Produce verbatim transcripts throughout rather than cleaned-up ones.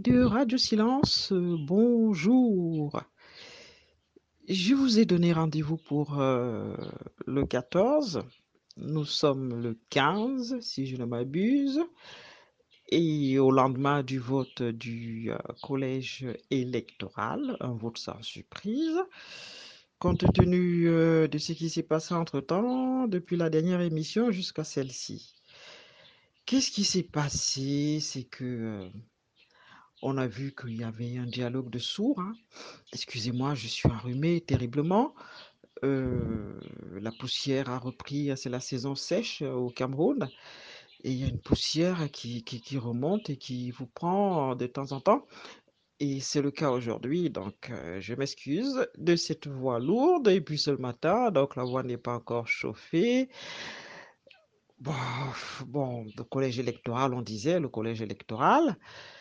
de Radio Silence, euh, bonjour. Je vous ai donné rendez-vous pour euh, le quatorze. Nous sommes le quinze, si je ne m'abuse. Et au lendemain du vote du euh, collège électoral, un vote sans surprise, compte tenu euh, de ce qui s'est passé entre-temps, depuis la dernière émission jusqu'à celle-ci. Qu'est-ce qui s'est passé? C'est que euh, on a vu qu'il y avait un dialogue de sourds, hein. Excusez-moi, je suis enrhumé terriblement. Euh, la poussière a repris, c'est la saison sèche euh, au Cameroun, et il y a une poussière qui, qui, qui remonte et qui vous prend de temps en temps. Et c'est le cas aujourd'hui, donc euh, je m'excuse de cette voix lourde. Et puis ce matin, donc la voix n'est pas encore chauffée. Bon, bon, le collège électoral, on disait, le collège électoral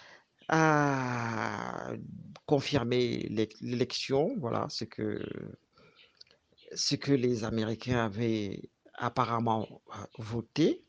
a confirmé l'élection, voilà, ce que ce que les Américains avaient apparemment euh, voté.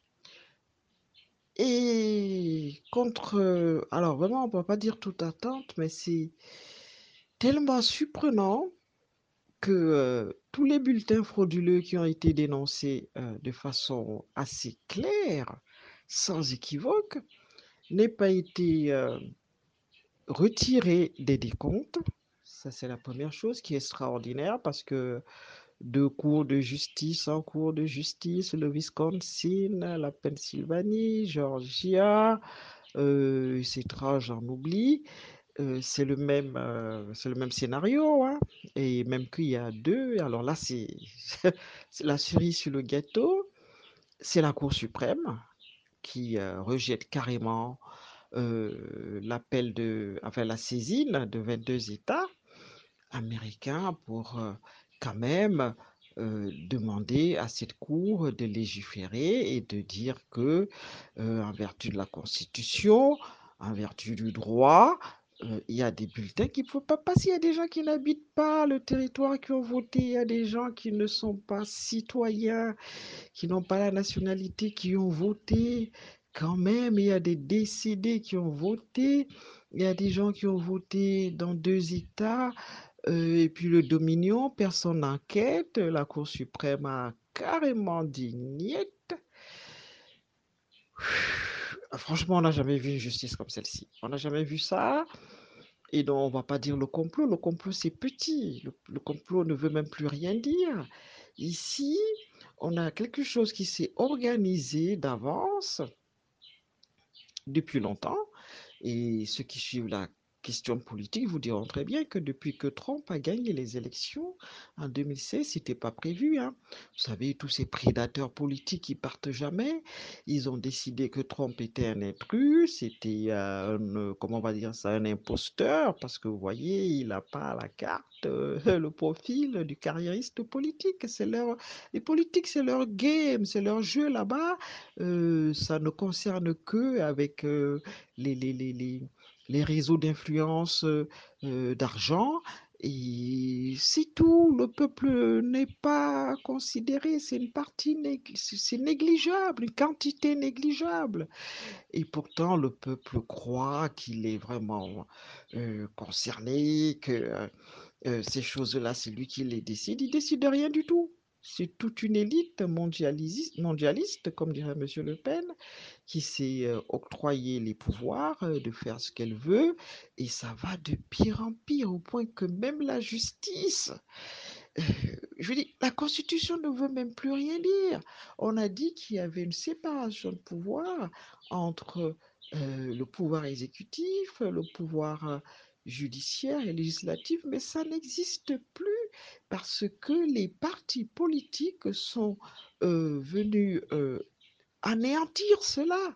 Et contre, alors vraiment, on ne peut pas dire toute attente, mais c'est tellement surprenant que euh, tous les bulletins frauduleux qui ont été dénoncés euh, de façon assez claire, sans équivoque, n'aient pas été euh, retirés des décomptes. Ça, c'est la première chose qui est extraordinaire parce que de cours de justice en cours de justice, le Wisconsin, la Pennsylvanie, Georgia, euh, et cetera, j'en oublie. Euh, c'est le même, euh, c'est le même scénario, hein. Et même qu'il y a deux. Alors là, c'est c'est la cerise sur le gâteau. C'est la Cour suprême qui euh, rejette carrément euh, l'appel de, enfin la saisine de vingt-deux États américain pour euh, quand même euh, demander à cette cour de légiférer et de dire que, euh, en vertu de la Constitution, en vertu du droit, euh, il y a des bulletins qu'il ne faut pas passer. Il y a des gens qui n'habitent pas le territoire qui ont voté. Il y a des gens qui ne sont pas citoyens, qui n'ont pas la nationalité, qui ont voté. Quand même, il y a des décédés qui ont voté. Il y a des gens qui ont voté dans deux États. Euh, et puis le Dominion, personne n'enquête. La Cour suprême a carrément dit niet. Franchement, on n'a jamais vu une justice comme celle-ci. On n'a jamais vu ça. Et donc, on ne va pas dire le complot. Le complot, c'est petit. Le, le complot ne veut même plus rien dire. Ici, on a quelque chose qui s'est organisé d'avance depuis longtemps. Et ceux qui suivent la question politique vous diront très bien que depuis que Trump a gagné les élections en deux mille seize, c'était pas prévu, hein. Vous savez, tous ces prédateurs politiques qui partent jamais, ils ont décidé que Trump était un intrus, c'était euh, un, comment on va dire ça, un imposteur, parce que vous voyez, il n'a pas la carte, euh, le profil du carriériste politique. C'est leur, les politiques, c'est leur game, c'est leur jeu là-bas. Euh, ça ne concerne que avec euh, les, les, les, les, les réseaux d'influence euh, euh, d'argent. Et c'est tout. Le peuple n'est pas considéré. C'est une partie, nég- c'est négligeable, une quantité négligeable. Et pourtant, le peuple croit qu'il est vraiment euh, concerné, que euh, euh, ces choses-là, c'est lui qui les décide. Il décide de rien du tout. C'est toute une élite mondialiste, mondialiste, comme dirait Monsieur Le Pen, qui s'est euh, octroyé les pouvoirs euh, de faire ce qu'elle veut, et ça va de pire en pire, au point que même la justice, euh, je veux dire, la Constitution ne veut même plus rien dire. On a dit qu'il y avait une séparation de pouvoir entre euh, le pouvoir exécutif, le pouvoir euh, judiciaire et législatif, mais ça n'existe plus parce que les partis politiques sont euh, venus euh, anéantir cela.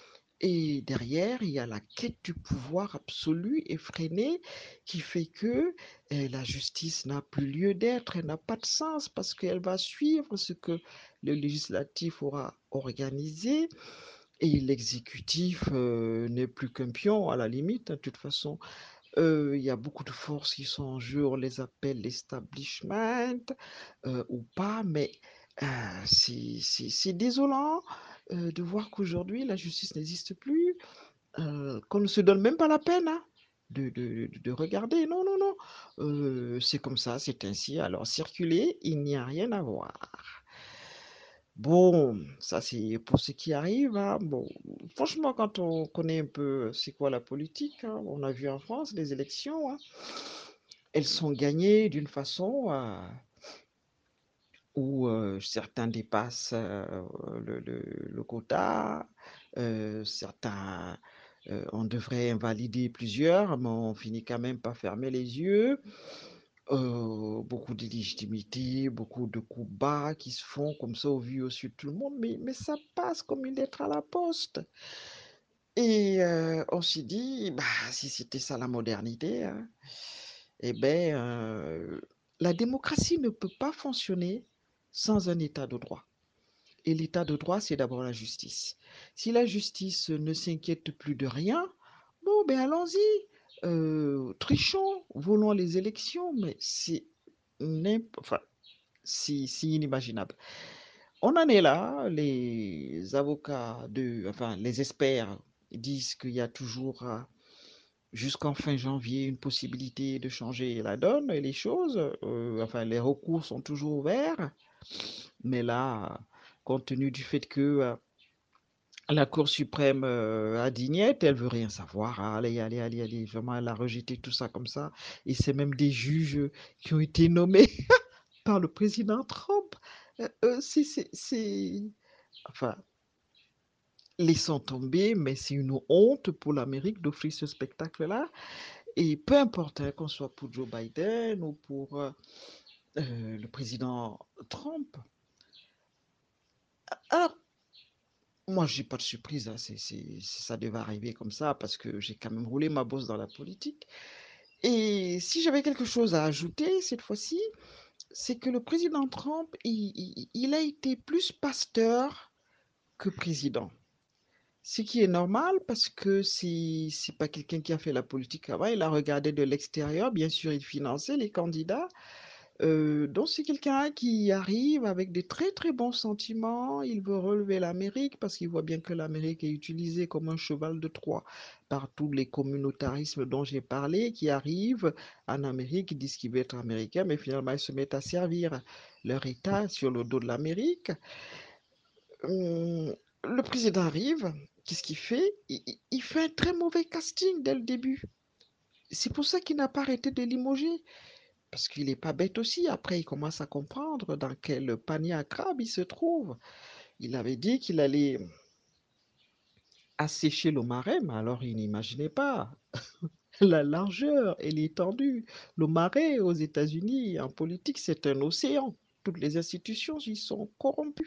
Et derrière, il y a la quête du pouvoir absolu, effréné, qui fait que eh, la justice n'a plus lieu d'être, elle n'a pas de sens parce qu'elle va suivre ce que le législatif aura organisé et l'exécutif euh, n'est plus qu'un pion à la limite. De toute façon, euh, il y a beaucoup de forces qui sont en jeu, on les appelle l'establishment euh, ou pas, mais euh, c'est c'est- c'est désolant euh, de voir qu'aujourd'hui la justice n'existe plus. euh, qu'on ne se donne même pas la peine hein, de, de- de regarder. Non, non, non. Euh, c'est comme ça, c'est ainsi. Alors, circuler, il n'y a rien à voir. Bon, ça c'est pour ce qui arrive, hein. Bon, franchement, quand on connaît un peu c'est quoi la politique, hein, on a vu en France les élections, hein, elles sont gagnées d'une façon euh, où euh, certains dépassent euh, le, le- le quota, euh, certains, euh, on devrait invalider plusieurs, mais on finit quand même par fermer les yeux. Euh, beaucoup d'illégitimité, beaucoup de coups bas qui se font comme ça au vu au su de tout le monde, mais, mais ça passe comme une lettre à la poste. Et euh, on s'est dit, bah, si c'était ça la modernité, hein, eh ben, euh, la démocratie ne peut pas fonctionner sans un état de droit. Et l'état de droit, c'est d'abord la justice. Si la justice ne s'inquiète plus de rien, bon, ben allons-y, euh, trichons, volons les élections, mais c'est enfin, c'est inimaginable. On en est là, les avocats de, enfin, les experts disent qu'il y a toujours euh, jusqu'en fin janvier une possibilité de changer la donne et les choses. Euh, enfin, les recours sont toujours ouverts, mais là, compte tenu du fait que euh, la Cour suprême euh, a dit niet, elle veut rien savoir. Allez, allez, allez, allez. Vraiment, elle a rejeté tout ça comme ça. Et c'est même des juges qui ont été nommés par le président Trump. Euh, euh, c'est, c'est, c'est- Enfin, laissons tomber, mais c'est une honte pour l'Amérique d'offrir ce spectacle-là. Et peu importe hein, qu'on soit pour Joe Biden ou pour euh, euh, le président Trump. Alors, moi, j'ai pas de surprise, hein, c'est, c'est- ça devait arriver comme ça parce que j'ai quand même roulé ma bosse dans la politique. Et si j'avais quelque chose à ajouter cette fois-ci, c'est que le président Trump, il, il- il a été plus pasteur que président. Ce qui est normal parce que si c'est pas quelqu'un qui a fait la politique avant, il a regardé de l'extérieur, bien sûr, il finançait les candidats. Euh, donc c'est quelqu'un qui arrive avec des très très bons sentiments. Il veut relever l'Amérique parce qu'il voit bien que l'Amérique est utilisée comme un cheval de Troie par tous les communautarismes dont j'ai parlé, qui arrivent en Amérique, qui disent qu'ils veulent être américains, mais finalement ils se mettent à servir leur État sur le dos de l'Amérique. Hum, le président arrive, qu'est-ce qu'il fait? il, il fait un très mauvais casting dès le début. C'est pour ça qu'il n'a pas arrêté de limoger. Parce qu'il n'est pas bête aussi. Après, il commence à comprendre dans quel panier à crabe il se trouve. Il avait dit qu'il allait assécher le marais, mais alors il n'imaginait pas la largeur et l'étendue. Le marais aux États-Unis, en politique, c'est un océan. Toutes les institutions y sont corrompues.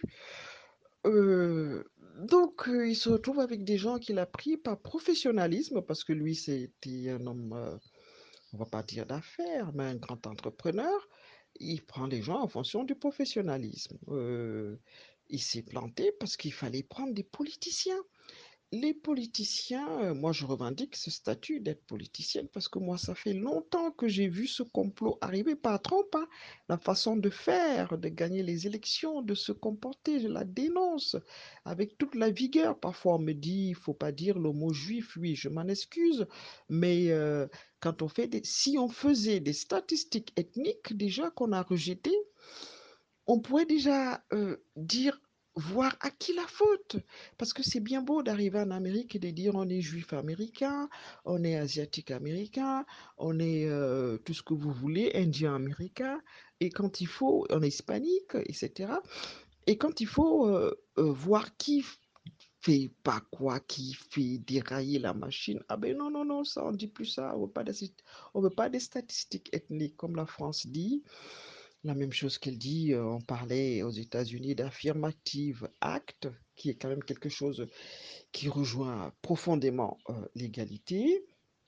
Euh, donc, euh, il se retrouve avec des gens qu'il a pris par professionnalisme, parce que lui, c'était un homme, euh, on va pas dire d'affaires, mais un grand entrepreneur. Il prend les gens en fonction du professionnalisme. Euh, il s'est planté parce qu'il fallait prendre des politiciens. Les politiciens, euh, moi je revendique ce statut d'être politicienne parce que moi ça fait longtemps que j'ai vu ce complot arriver par Trump, hein. La façon de faire, de gagner les élections, de se comporter, je la dénonce avec toute la vigueur. Parfois on me dit, il faut pas dire le mot juif, oui, je m'en excuse, mais euh, quand on fait des, si on faisait des statistiques ethniques déjà qu'on a rejetées, on pourrait déjà euh, dire, voir à qui la faute. Parce que c'est bien beau d'arriver en Amérique et de dire on est juif américain, on est asiatique américain, on est euh, tout ce que vous voulez, indien américain, et quand il faut, on est hispanique, et cetera. Et quand il faut euh, euh, voir qui fait pas quoi, qui fait dérailler la machine, ah ben non, non, non, ça on dit plus ça, on veut pas des, on veut pas des statistiques ethniques comme la France dit. La même chose qu'elle dit, euh, on parlait aux États-Unis d'affirmative act, qui est quand même quelque chose qui rejoint profondément euh, l'égalité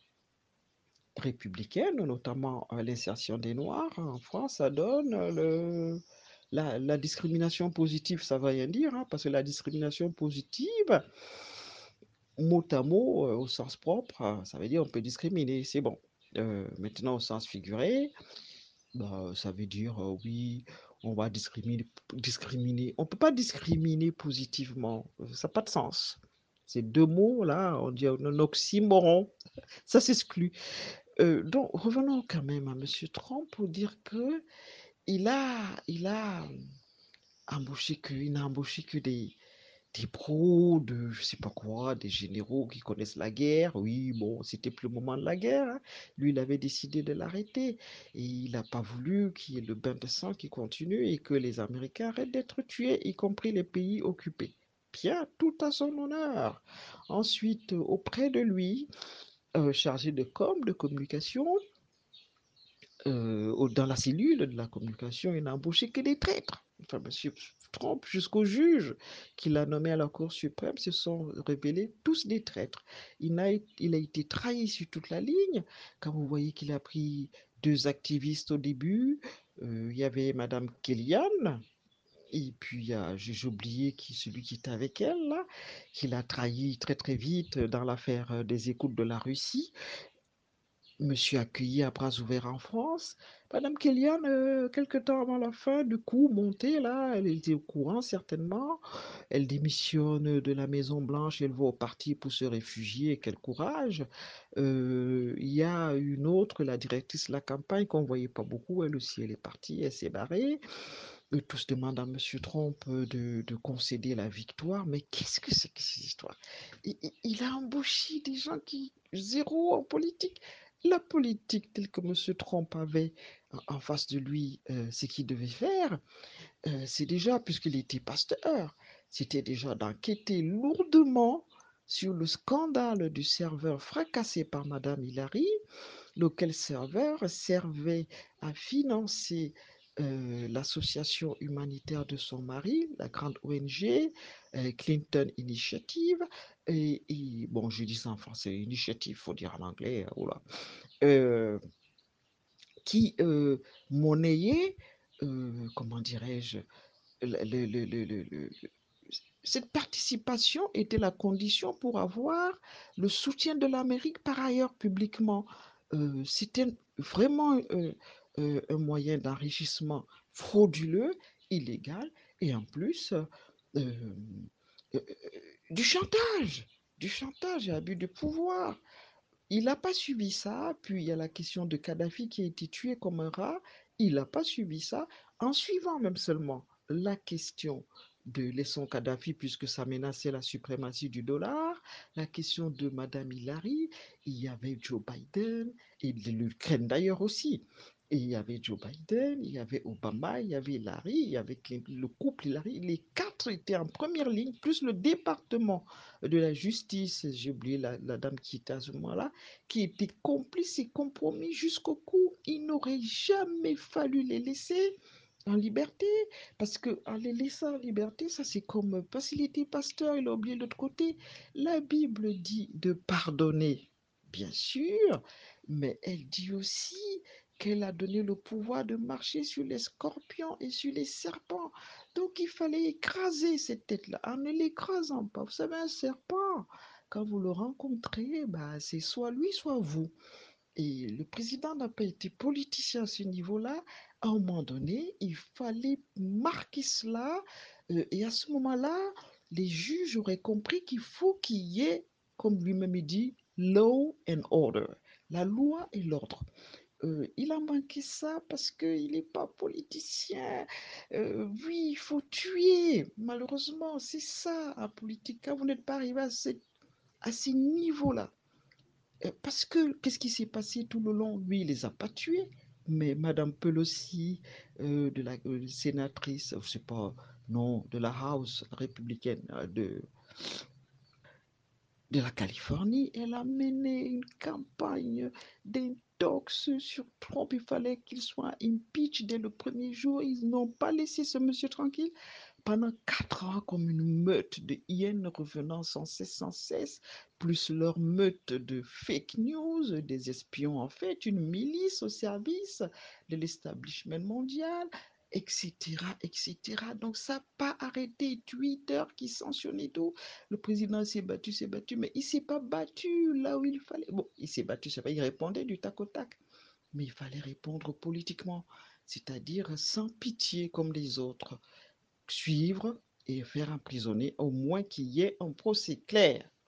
républicaine, notamment euh, l'insertion des Noirs. En France, ça donne euh, le, la, la discrimination positive, ça ne veut rien dire, hein, parce que la discrimination positive, mot à mot, euh, au sens propre, euh, ça veut dire on peut discriminer, c'est bon. Euh, maintenant, au sens figuré, bah, ça veut dire, euh, oui, on va discriminer, discriminer. On ne peut pas discriminer positivement. Ça n'a pas de sens. Ces deux mots-là, on dit un oxymoron, ça s'exclut. Euh, donc, revenons quand même à M. Trump pour dire que il a, il a embauché que, il n'a embauché que des, des pros, de je sais pas quoi, des généraux qui connaissent la guerre. Oui, bon, c'était plus le moment de la guerre, hein. Lui, il avait décidé de l'arrêter et il n'a pas voulu qu'il y ait le bain de sang qui continue et que les Américains arrêtent d'être tués, y compris les pays occupés. Bien, tout à son honneur. Ensuite, auprès de lui, euh, chargé de com, de communication, euh, dans la cellule de la communication, il n'a embauché que des traîtres. Enfin, M. Trump, jusqu'au juge qu'il a nommé à la Cour suprême, se sont révélés tous des traîtres. Il a, il a été trahi sur toute la ligne. Quand vous voyez qu'il a pris deux activistes au début, euh, il y avait Madame Kellyanne, et puis j'ai oublié qui, celui qui était avec elle, là, qu'il a trahi très très vite dans l'affaire des écoutes de la Russie. Me suis accueilli à bras ouverts en France. Madame Kellyanne, euh, quelque temps avant la fin, du coup, montée là, elle était au courant certainement. Elle démissionne de la Maison Blanche, elle va au parti pour se réfugier. Quel courage! Euh, Il y a une autre, la directrice de la campagne, qu'on ne voyait pas beaucoup. Elle aussi, elle est partie, elle s'est barrée. Eux tous demandent à M. Trump euh, de, de concéder la victoire. Mais qu'est-ce que c'est que ces histoires? il, il- il a embauché des gens qui, zéro en politique. La politique telle que M. Trump avait en, en face de lui, euh, ce qu'il devait faire, euh, c'est déjà, puisqu'il était pasteur, c'était déjà d'enquêter lourdement sur le scandale du serveur fracassé par Madame Hillary, lequel serveur servait à financer euh, l'association humanitaire de son mari, la grande O N G euh, Clinton Initiative, et, et, bon, je dis ça en français, initiative, il faut dire en anglais, oh là, euh, qui euh, monnayait, euh, comment dirais-je, le, le, le, le, le, cette participation était la condition pour avoir le soutien de l'Amérique par ailleurs publiquement. Euh, C'était vraiment euh, euh, un moyen d'enrichissement frauduleux, illégal, et en plus euh, euh, du chantage, du chantage et abus de pouvoir. Il n'a pas suivi ça, puis il y a la question de Kadhafi qui a été tué comme un rat, il n'a pas suivi ça, en suivant même seulement la question de laissons Kadhafi puisque ça menaçait la suprématie du dollar, la question de Madame Hillary, il y avait Joe Biden, et l'Ukraine d'ailleurs aussi. Et il y avait Joe Biden, il y avait Obama, il y avait Hillary, il y avait le couple Hillary, les quatre étaient en première ligne, plus le département de la justice, j'ai oublié la, la dame qui était à ce moment-là, qui était complice et compromis jusqu'au cou. Il n'aurait jamais fallu les laisser en liberté, parce que en les laissant en liberté, ça c'est comme, parce qu'il était pasteur, il a oublié l'autre côté. La Bible dit de pardonner, bien sûr, mais elle dit aussi qu'elle a donné le pouvoir de marcher sur les scorpions et sur les serpents. Donc il fallait écraser cette tête-là en ne l'écrasant pas. Vous savez, un serpent, quand vous le rencontrez, bah, c'est soit lui, soit vous. Et le président n'a pas été politicien à ce niveau-là. À un moment donné, il fallait marquer cela. Euh, et à ce moment-là, les juges auraient compris qu'il faut qu'il y ait, comme lui-même dit, law and order, la loi et l'ordre. Euh, il a manqué ça parce qu'il n'est pas politicien. Euh, oui, il faut tuer. Malheureusement, c'est ça en politique. Quand vous n'êtes pas arrivé à, cette, à ces niveaux-là, euh, parce que qu'est-ce qui s'est passé tout le long? Lui, il les a pas tués. Mais Madame Pelosi, euh, de la euh, sénatrice, je sais pas, non, de la House républicaine euh, de, de la Californie, elle a mené une campagne d'intox sur Trump. Il fallait qu'il soit impeach dès le premier jour. Ils n'ont pas laissé ce monsieur tranquille pendant quatre ans comme une meute de hyènes revenant sans cesse, sans cesse, plus leur meute de fake news, des espions en fait, une milice au service de l'establishment mondial, et cetera, et cetera. Donc ça n'a pas arrêté. Twitter qui sanctionnait tout. Le président s'est battu, s'est battu, mais il ne s'est pas battu là où il fallait. Bon, il s'est battu, c'est pas, il répondait du tac au tac, mais il fallait répondre politiquement, c'est-à-dire sans pitié comme les autres, suivre et faire emprisonner, au moins qu'il y ait un procès clair.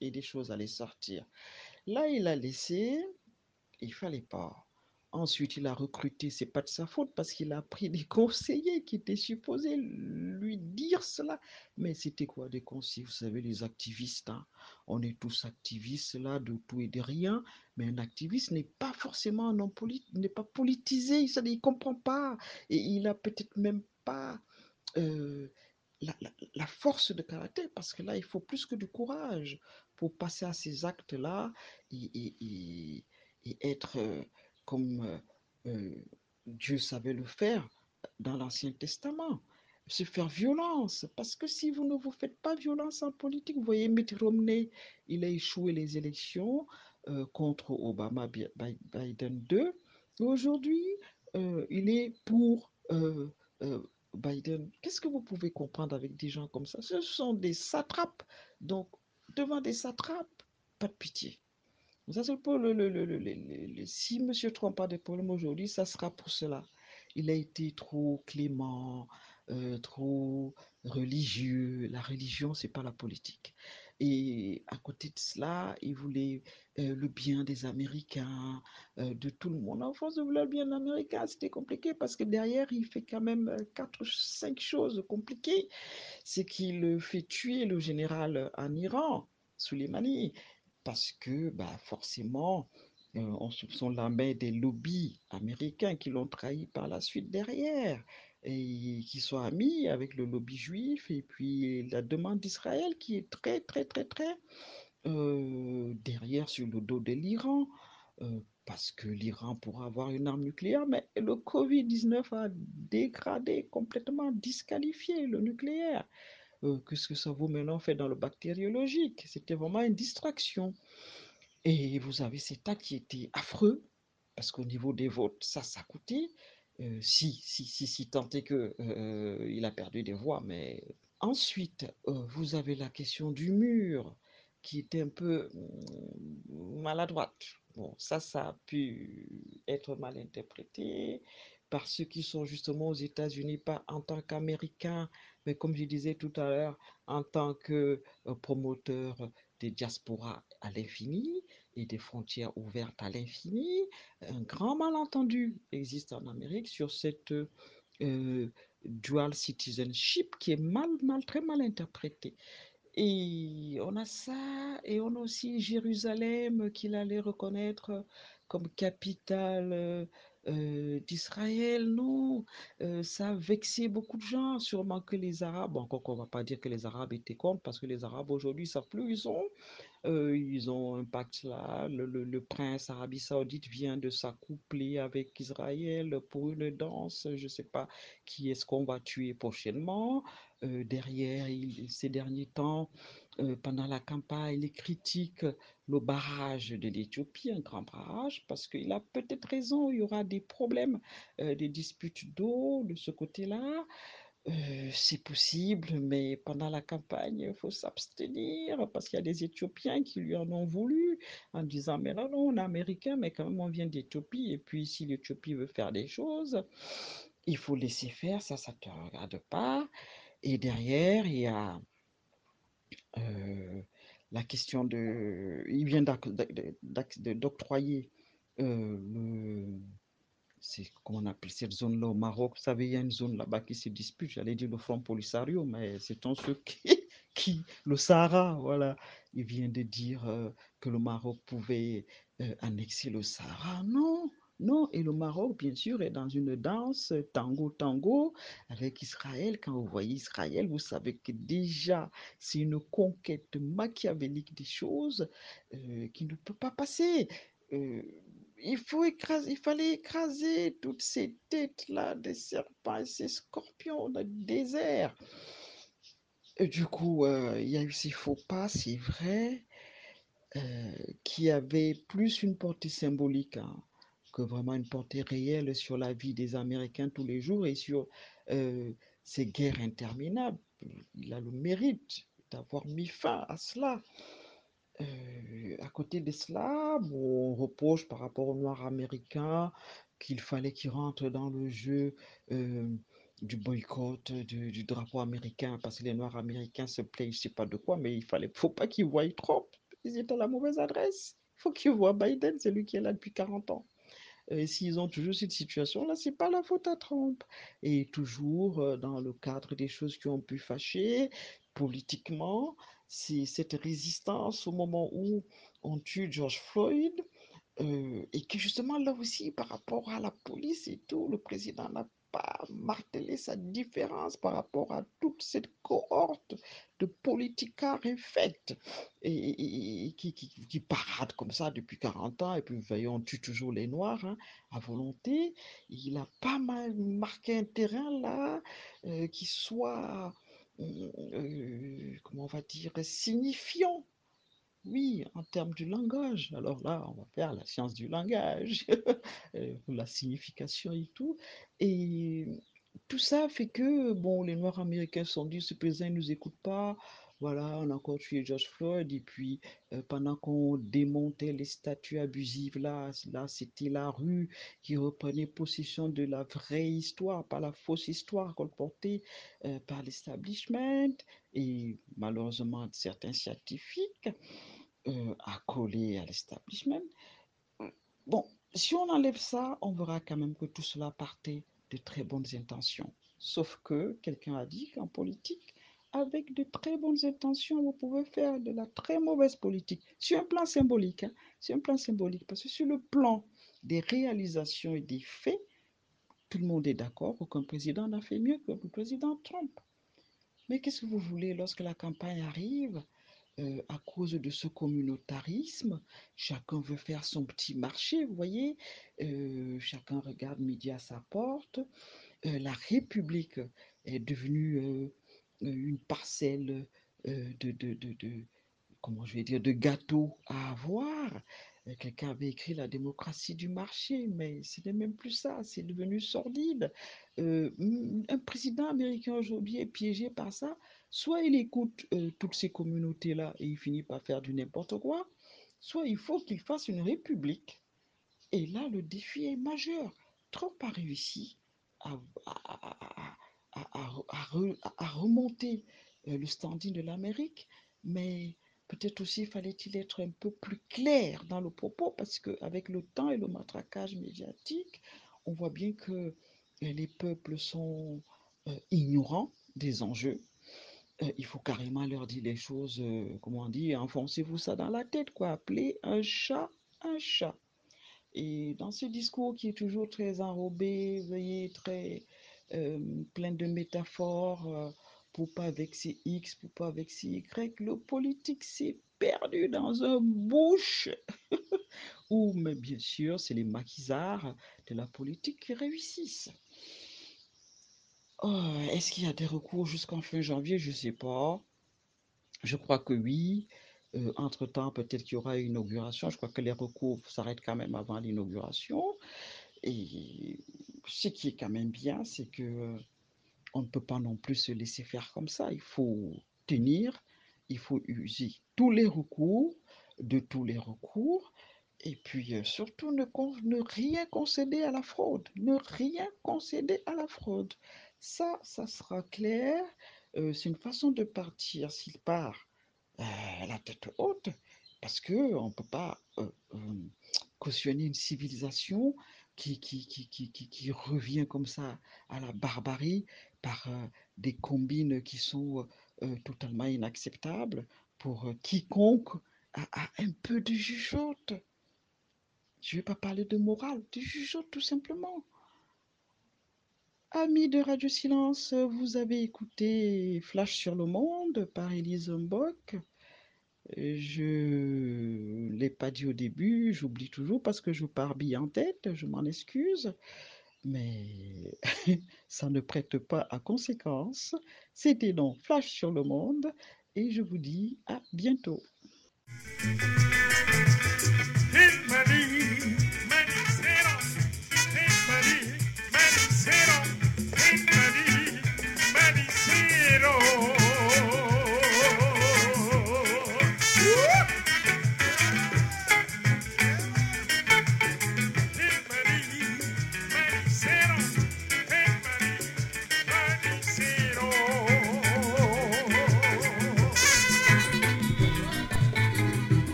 et des choses allaient sortir. Là, il a laissé, il fallait pas. Ensuite, il a recruté, c'est pas de sa faute parce qu'il a pris des conseillers qui étaient supposés lui dire cela. Mais c'était quoi des conseillers? Vous savez, les activistes, hein, on est tous activistes là, de tout et de rien. Mais un activiste n'est pas forcément un homme politique, n'est pas politisé, ça, il comprend pas. Et il a peut-être même pas euh, la, la- la force de caractère, parce que là, il faut plus que du courage pour passer à ces actes-là et, et- et- et être euh, comme euh, euh, Dieu savait le faire dans l'Ancien Testament. Se faire violence, parce que si vous ne vous faites pas violence en politique, vous voyez, Mitt Romney, il a échoué les élections euh, contre Obama Biden deux. Aujourd'hui, euh, il est pour euh, euh, Biden. Qu'est-ce que vous pouvez comprendre avec des gens comme ça? Ce sont des satrapes. Donc, devant des satrapes, pas de pitié. Ça, c'est pour le, le, le, le, le- le- si M. Trump a des problèmes aujourd'hui, ça sera pour cela. Il a été trop clément, euh, trop religieux. La religion, c'est pas la politique. Et à côté de cela, il voulait euh, le bien des Américains, euh, de tout le monde. En France, de vouloir le bien de l'Américain, c'était compliqué parce que derrière, il fait quand même euh, quatre, cinq choses compliquées. C'est qu'il fait tuer le général en Iran, Soleimani, parce que bah, forcément, euh, on soupçonne la main des lobbies américains qui l'ont trahi par la suite derrière, et qui sont amis avec le lobby juif, et puis la demande d'Israël qui est très, très, très, très euh, derrière sur le dos de l'Iran. euh, parce que l'Iran pourra avoir une arme nucléaire, mais le covid dix-neuf a dégradé, complètement disqualifié le nucléaire. Euh, Qu'est-ce que ça vaut maintenant fait dans le bactériologique? C'était vraiment une distraction. Et vous avez cet acte qui était affreux, parce qu'au niveau des votes, ça, ça coûtait. Euh, si, si, si, si, tant est que euh, il a perdu des voix, mais ensuite, euh, vous avez la question du mur, qui était un peu mm, maladroite. Bon, ça, ça a pu être mal interprété par ceux qui sont justement aux États-Unis, pas en tant qu'Américains, mais comme je disais tout à l'heure, en tant que euh, promoteur des diasporas à l'infini et des frontières ouvertes à l'infini. Un grand malentendu existe en Amérique sur cette euh, dual citizenship qui est mal, mal, très mal interprétée. Et on a ça, et on a aussi Jérusalem qu'il allait reconnaître comme capitale euh, euh, d'Israël. Non, euh, ça a vexé beaucoup de gens, sûrement que les Arabes, bon, encore qu'on ne va pas dire que les Arabes étaient contre, parce que les Arabes aujourd'hui ne savent plus où ils sont. Euh, ils ont un pacte là. Le, le- le prince Arabie Saoudite vient de s'accoupler avec Israël pour une danse. Je ne sais pas qui est-ce qu'on va tuer prochainement. Euh, derrière, il- ces derniers temps, euh, pendant la campagne, il critique le barrage de l'Éthiopie, un grand barrage, parce qu'il a peut-être raison, il y aura des problèmes, euh, des disputes d'eau de ce côté-là. Euh, c'est possible, mais pendant la campagne, il faut s'abstenir parce qu'il y a des Éthiopiens qui lui en ont voulu en disant, mais là, non, on est américain, mais quand même, on vient d'Éthiopie. Et puis, si l'Éthiopie veut faire des choses, il faut laisser faire, ça, ça ne te regarde pas. Et derrière, il y a euh, la question de... Il vient d'octroyer euh, le c'est comment on appelle cette zone-là au Maroc. Vous savez, il y a une zone là-bas qui se dispute. J'allais dire le Front Polisario, mais c'est un ceux qui, qui, le Sahara, voilà. Il vient de dire euh, que le Maroc pouvait euh, annexer le Sahara. Non, non. Et le Maroc, bien sûr, est dans une danse tango-tango avec Israël. Quand vous voyez Israël, vous savez que déjà, c'est une conquête machiavélique des choses euh, qui ne peut pas passer. Euh, il faut écraser, il fallait écraser toutes ces têtes-là des serpents et ces scorpions dans le désert. Et du coup, euh, il y a eu ces faux pas, c'est vrai, euh, qui avaient plus une portée symbolique hein, que vraiment une portée réelle sur la vie des Américains tous les jours et sur euh, ces guerres interminables. Il a le mérite d'avoir mis fin à cela. Euh, à côté de cela, bon, on reproche par rapport aux Noirs américains qu'il fallait qu'ils rentrent dans le jeu euh, du boycott du, du drapeau américain parce que les Noirs américains se plaignent, je sais pas de quoi, mais il fallait, faut pas qu'ils voient Trump. Ils étaient à la mauvaise adresse. Il faut qu'ils voient Biden, c'est lui qui est là depuis quarante ans. Et s'ils ont toujours cette situation-là, c'est pas la faute à Trump. Et toujours euh, dans le cadre des choses qui ont pu fâcher politiquement, c'est cette résistance au moment où on tue George Floyd, euh, et que justement là aussi par rapport à la police et tout, le président n'a pas martelé sa différence par rapport à toute cette cohorte de politicards infects et, et- et qui, qui, qui paradent comme ça depuis quarante ans et puis voyons, on tue toujours les noirs hein, à volonté. Il a pas mal marqué un terrain là euh, qui soit, euh, comment on va dire, signifiant, oui, en termes du langage. Alors là, on va faire la science du langage, euh, la signification et tout. Et tout ça fait que, bon, les Noirs américains se sont dit, ce président ne nous écoute pas. Voilà, on a encore tué George Floyd. Et puis, euh, pendant qu'on démontait les statues abusives, là, là c'était la rue qui reprenait possession de la vraie histoire, pas la fausse histoire colportée euh, par l'establishment et malheureusement certains scientifiques euh, accolés à l'establishment. Bon, si on enlève ça, on verra quand même que tout cela partait de très bonnes intentions. Sauf que quelqu'un a dit qu'en politique, avec de très bonnes intentions, vous pouvez faire de la très mauvaise politique. Sur un plan symbolique, hein, sur un plan symbolique, parce que sur le plan des réalisations et des faits, tout le monde est d'accord qu'un président n'a fait mieux que le président Trump. Mais qu'est-ce que vous voulez lorsque la campagne arrive euh, à cause de ce communautarisme, chacun veut faire son petit marché, vous voyez, euh, chacun regarde midi à sa porte. Euh, la République est devenue euh, une parcelle euh, de, de, de, de, comment je vais dire, de gâteaux à avoir. Euh, Quelqu'un avait écrit la démocratie du marché, mais ce n'est même plus ça, c'est devenu sordide. Euh, un président américain aujourd'hui est piégé par ça. Soit il écoute euh, toutes ces communautés-là et il finit par faire du n'importe quoi, soit il faut qu'il fasse une république. Et là, le défi est majeur. Trump a réussi à, à, à, à, à, à remonter euh, le standing de l'Amérique, mais peut-être aussi fallait-il être un peu plus clair dans le propos, parce qu'avec le temps et le matraquage médiatique, on voit bien que euh, les peuples sont euh, ignorants des enjeux. Euh, il faut carrément leur dire les choses, euh, comment on dit, enfoncez-vous ça dans la tête, quoi, appelez un chat un chat. Et dans ce discours qui est toujours très enrobé, vous voyez, très euh, plein de métaphores, euh, pour pas vexer X, pour pas vexer Y, le politique s'est perdu dans un bush où, mais bien sûr, c'est les maquisards de la politique qui réussissent. Oh, est-ce qu'il y a des recours jusqu'en fin janvier? Je ne sais pas. Je crois que oui. Euh, entre-temps, peut-être qu'il y aura une inauguration. Je crois que les recours s'arrêtent quand même avant l'inauguration. Et ce qui est quand même bien, c'est que euh, on ne peut pas non plus se laisser faire comme ça. Il faut tenir, il faut user tous les recours, de tous les recours, et puis euh, surtout ne, ne rien concéder à la fraude. Ne rien concéder à la fraude. Ça, ça sera clair. Euh, c'est une façon de partir. S'il part euh, la tête haute, parce qu'on ne peut pas euh, euh, cautionner une civilisation qui, qui, qui, qui, qui, qui revient comme ça à la barbarie par euh, des combines qui sont euh, totalement inacceptables pour euh, quiconque a, a un peu de jugeote. Je ne vais pas parler de morale, de jugeote tout simplement. Amis de Radio Silence, vous avez écouté Flash sur le monde par Elise Mbok. Je ne l'ai pas dit au début, j'oublie toujours parce que je pars bille en tête, je m'en excuse, mais ça ne prête pas à conséquence. C'était donc Flash sur le monde et je vous dis à bientôt.